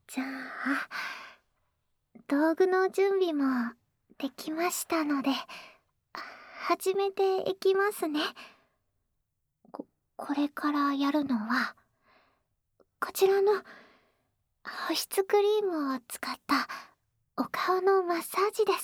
じゃあ、道具の準備もできましたので、始めていきますね。これからやるのは、こちらの保湿クリームを使ったお顔のマッサージです。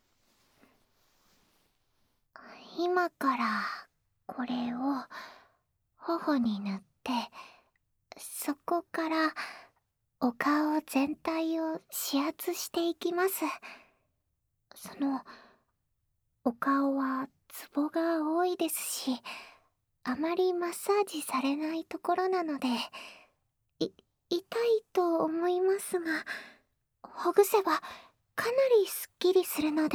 今からこれを頬に塗って、そこからお顔全体を指圧していきます。お顔はツボが多いですし、あまりマッサージされないところなので、痛いと思いますが、ほぐせばかなりすっきりするので。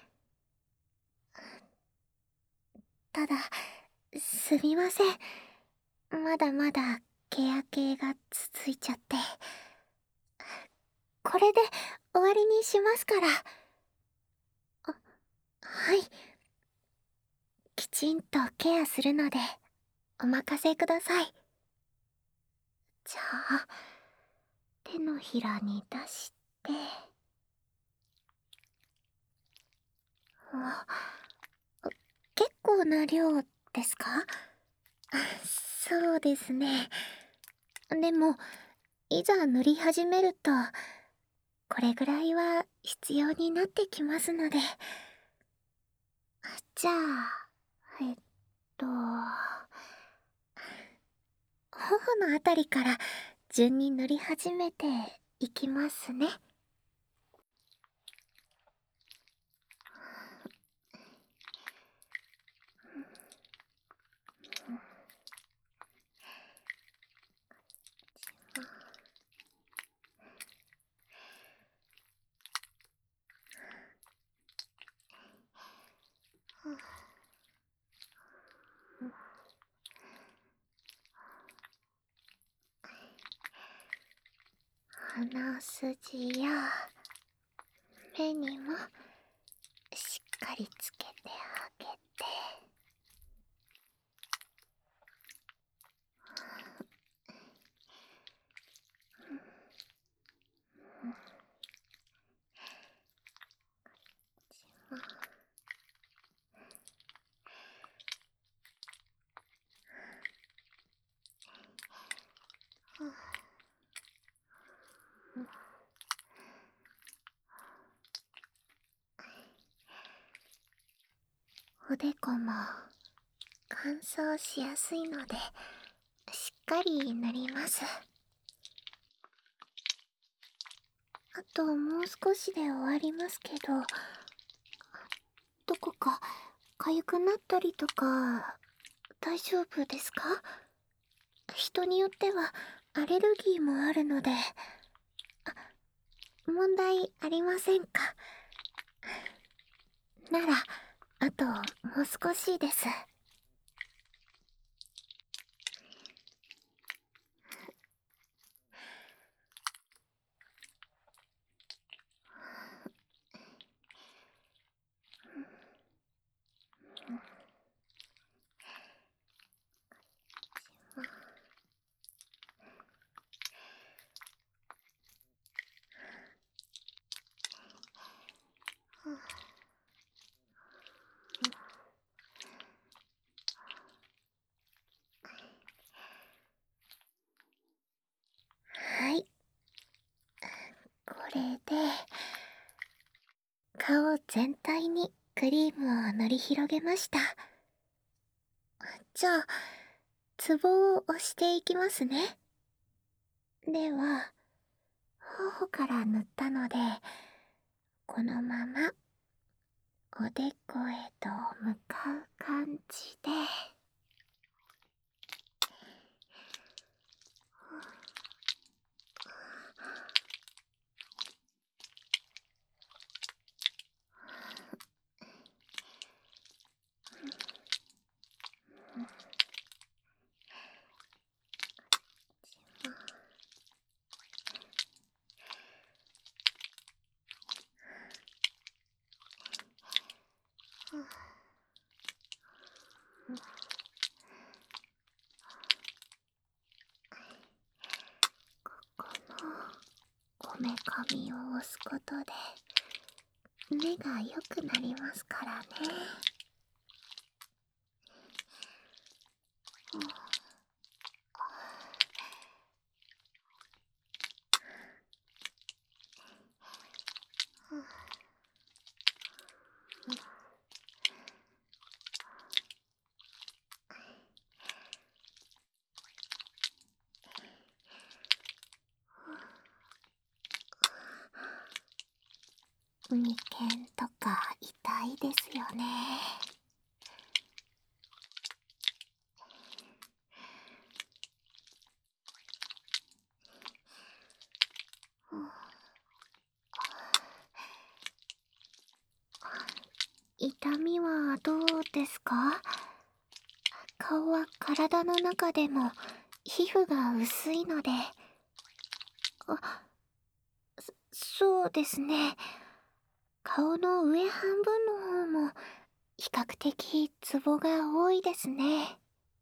ただ、すみません。まだまだケア系が続いちゃって。これで終わりにしますから。はい。きちんとケアするので、お任せください。じゃあ、手のひらに出して、あ、結構な量ですか？そうですね。でも、いざ塗り始めると、これぐらいは必要になってきますので。じゃあ、と、頬のあたりから順に塗り始めていきますね。鼻筋や目にもしっかりつけてあげて、おでこも乾燥しやすいので、しっかり塗ります。あともう少しで終わりますけど、どこか痒くなったりとか大丈夫ですか？人によってはアレルギーもあるので。問題ありませんか？なら、あともう少しです。はい。これで、顔全体にクリームを塗り広げました。じゃあ、ツボを押していきますね。では、頬から塗ったので、このままおでこへと向かう感じで、このめかみを押すことで目が良くなりますからね。眉間とか痛いですよね。痛みはどうですか？顔は体の中でも皮膚が薄いので。そうですね。顔の上半分の方も比較的ツボが多いですね。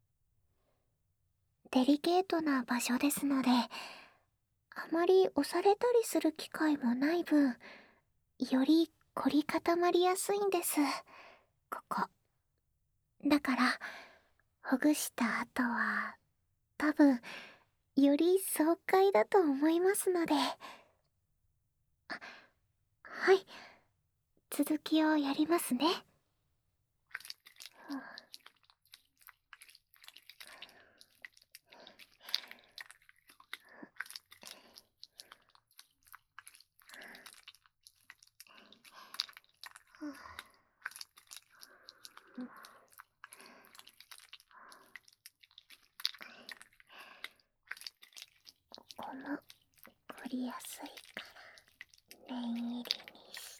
デリケートな場所ですので、あまり押されたりする機会もない分、より凝り固まりやすいんです。ここ。だから、ほぐした後は、多分、より爽快だと思いますので。はい。続きをやりますね。ここも凝りやすいから念入りにして。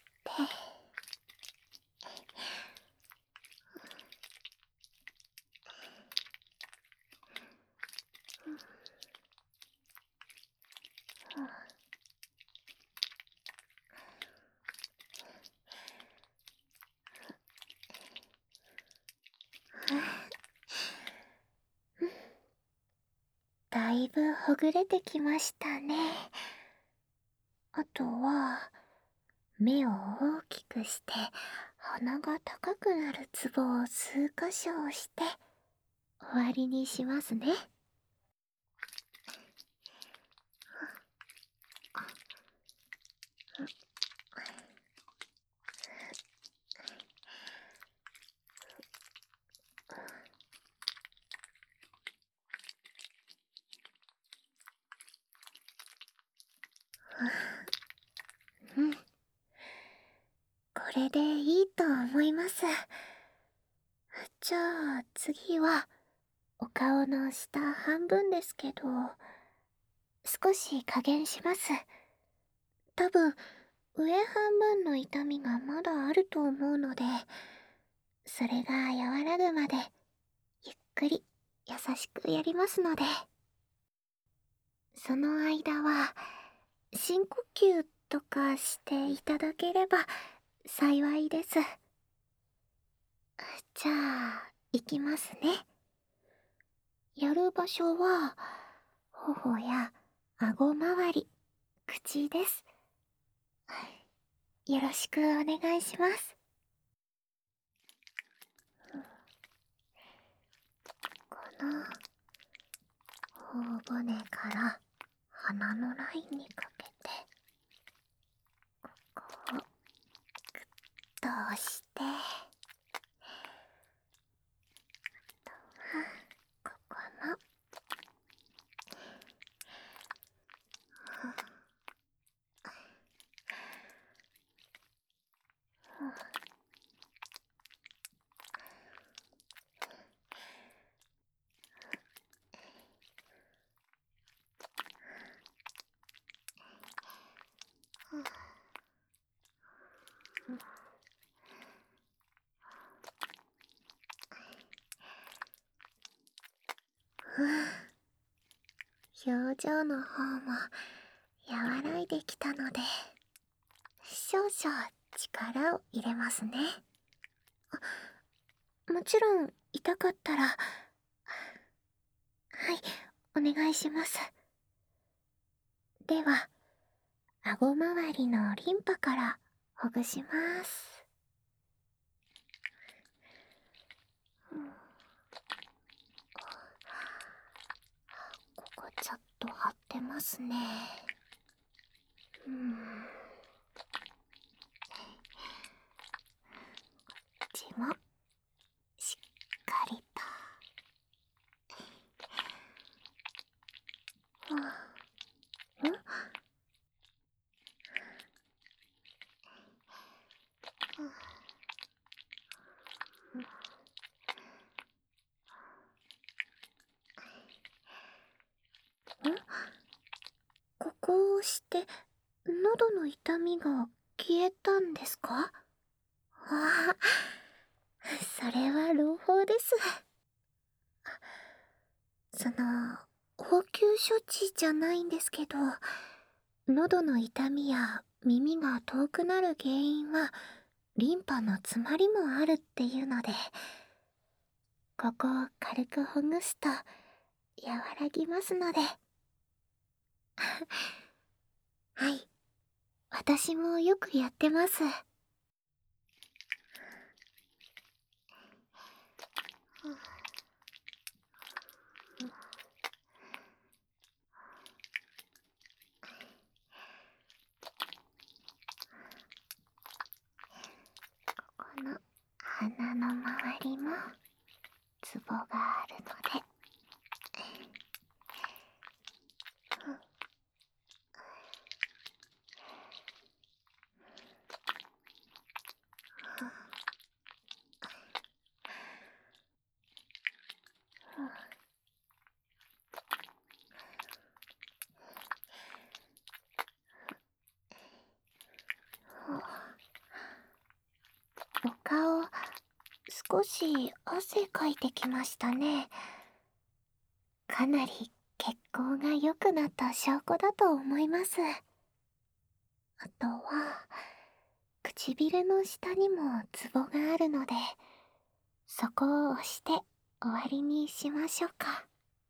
だいぶほぐれてきましたね。あとは目を大きくして鼻が高くなるツボを数箇所押して終わりにしますね。うん、これでいいと思います。じゃあ次はお顔の下半分ですけど、少し加減します。多分上半分の痛みがまだあると思うので、それが和らぐまでゆっくり優しくやりますので。その間は深呼吸とかしていただければ幸いです。じゃあ行きますね。やる場所は頬や顎周り、口です。よろしくお願いします。この頬骨から鼻のラインにかけて、ここをグッと押して、ここも表情の方も和らいできたので、少々力を入れますね。もちろん痛かったら、はい、お願いします。では顎周りのリンパからほぐします。ここちょっと張ってますね。こっちもしっかりと。ここを押して喉の痛みが消えたんですか？ああ、それは朗報です。応急処置じゃないんですけど、喉の痛みや耳が遠くなる原因はリンパの詰まりもあるっていうので、ここを軽くほぐすと和らぎますので。はい、私もよくやってます。この鼻の周りもツボがあるので。お顔、少し汗かいてきましたね。かなり血行が良くなった証拠だと思います。あとは、唇の下にもツボがあるので、そこを押して終わりにしましょうか。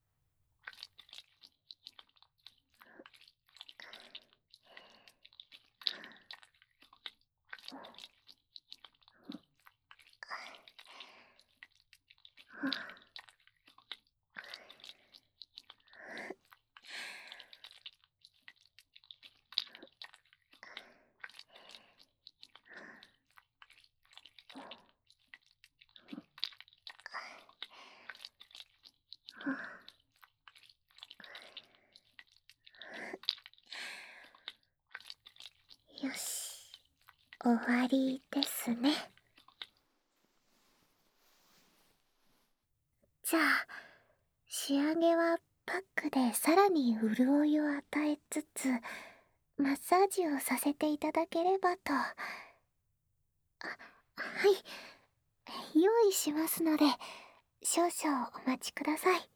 よし、終わりですね。じゃあ、仕上げはパックでさらに潤いを与えつつ、マッサージをさせていただければと。はい、用意しますので、少々お待ちください。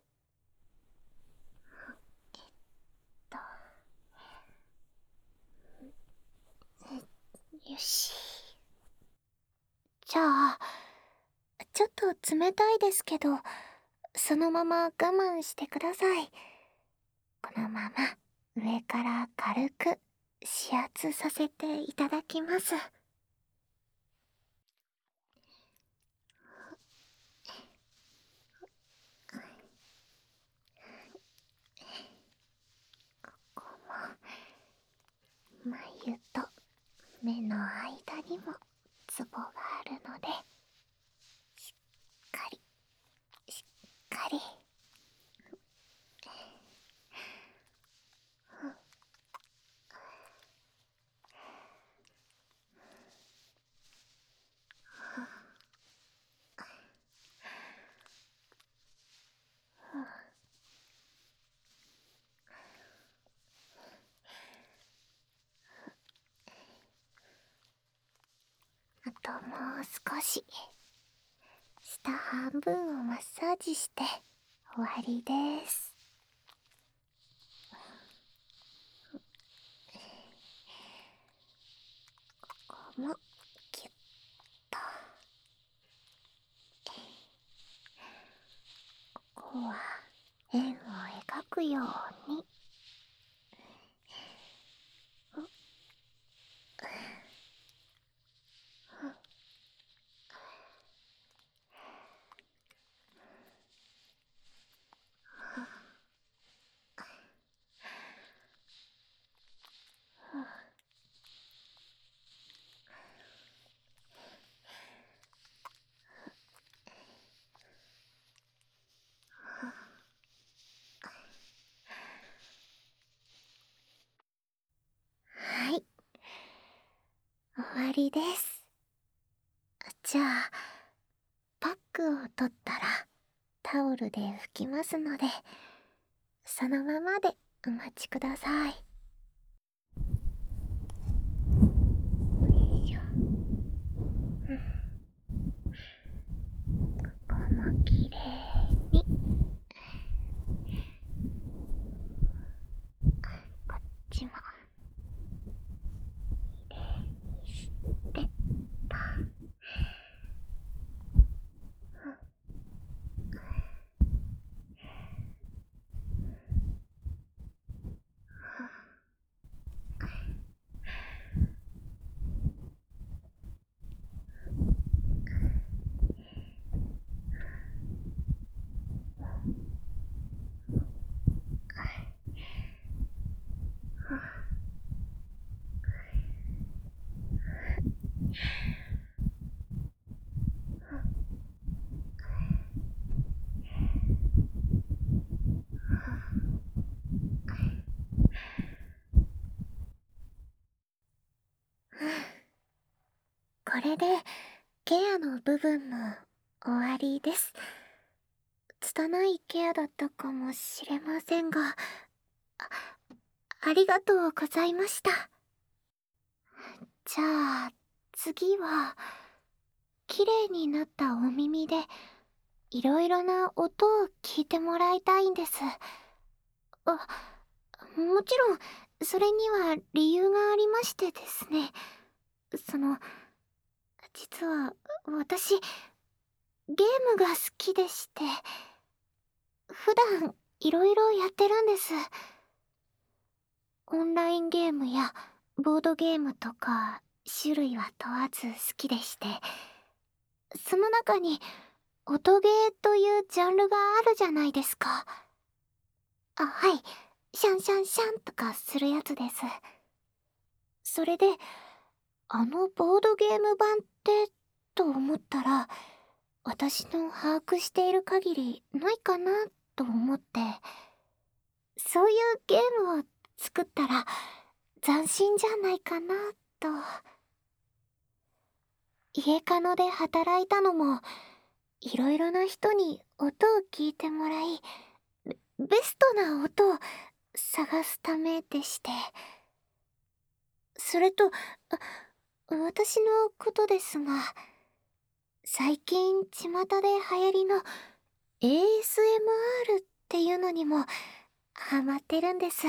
よし。じゃあ、ちょっと冷たいですけど、そのまま我慢してください。このまま上から軽く指圧させていただきます。ここも眉と目の間にもツボがあるので、しっかりしっかり。あともう少し。下半分をマッサージして終わりです。ここもキュッと。ここは円を描くように。 りです。じゃあ、パックを取ったらタオルで拭きますので、そのままでお待ちください。よいしょ。ここもきれいに。こっちもきれいにしてと。これでケアの部分も終わりです。拙いケアだったかもしれませんが、ありがとうございました。じゃあ次は、綺麗になったお耳でいろいろな音を聞いてもらいたいんです。もちろんそれには理由がありましてですね。実は私、ゲームが好きでして、普段いろいろやってるんです。オンラインゲームやボードゲームとか種類は問わず好きでして、その中に音ゲーというジャンルがあるじゃないですか。はい、シャンシャンシャンとかするやつです。それで、ボードゲーム版ってと思ったら、私の把握している限りないかなと思って、そういうゲームを作ったら斬新じゃないかなと。家カノで働いたのも、いろいろな人に音を聞いてもらい、ベストな音を探すためでして。それと、私のことですが、最近巷で流行りの ASMR っていうのにもハマってるんです。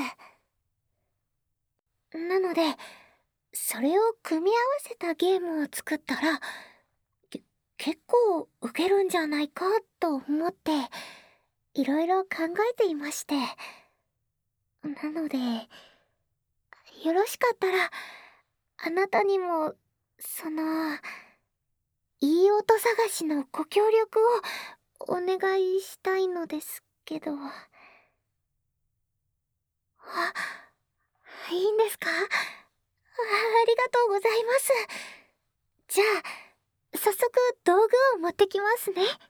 なので、それを組み合わせたゲームを作ったら、結構ウケるんじゃないかと思って、いろいろ考えていまして。なので、よろしかったら、あなたにも、いい音探しのご協力をお願いしたいのですけど。いいんですか？ありがとうございます。じゃあ、早速道具を持ってきますね。